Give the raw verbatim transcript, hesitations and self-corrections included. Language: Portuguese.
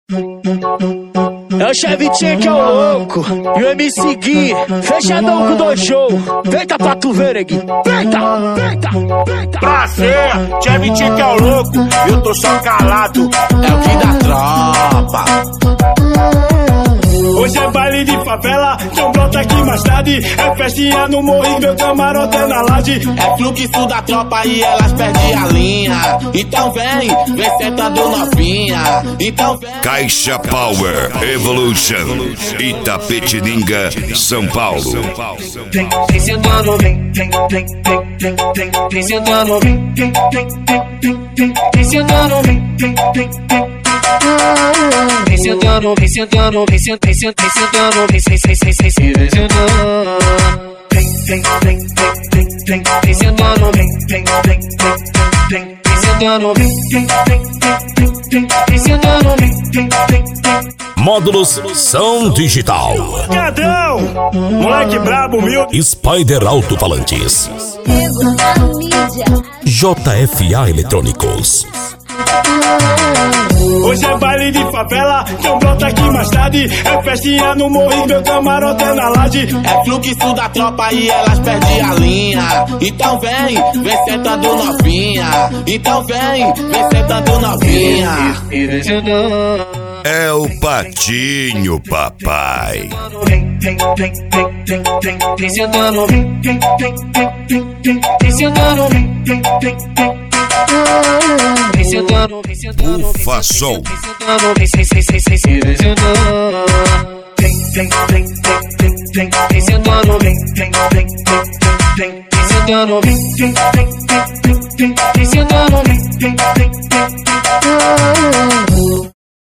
É o Chevitinho que é o louco e o M C Gui, fechadão com o dojo. Deita pra tu ver, Gui. Deita, deita, deita. Prazer, Chevitinho que é o louco, eu tô só calado. É o Gui da tropa. Hoje é baile de favela, então brota aqui mais tarde. É festinha no morro, meu camarote é na laje. É fluxo da tropa e elas perdem a linha. Então vem, vem sentando novinha. Então vem. Caixa Power Evolution, Itapetininga, São Paulo. Vem, vem sentando, vem, vem, vem, vem, vem, vem, vem sentando, vem, vem, vem, vem, vem, vem, vem sentando, vem, vem, vem, vem. Vem sentando, vem sentando, vem sentando, vem sentando, vem sentando, vem sentando. Vem, vem, vem, vem, vem, vem sentando, vem, vem, vem, vem, vem sentando, vem, vem, vem, vem, vem sentando, vem, vem, vem, vem. Módulos Som Digital. Cadrão, moleque brabo, humilde. Spider Alto-Falantes. J F A Eletrônicos. Hoje é baile de favela, então brota aqui mais tarde. É festinha no morro, meu camarote é na laje. É fluxo da tropa e elas perdem a linha. Então vem, vem sentando novinha. Então vem, vem sentando novinha. É o Patinho, papai. Vem, vem, vem, vem, vem, vem, vem sentando, vem, vem, vem, vem, vem, vem, vem sentando, vem, vem, vem, vem. Vem sentando, vem sentando, Ufa som. vem sentando, vem, vem, vem, vem, vem sentando. Vem, vem, vem, vem, vem, vem sentando, vem, vem, vem, vem, vem, vem sentando, vem, vem, vem, vem, vem, vem sentando, vem, vem, vem, vem.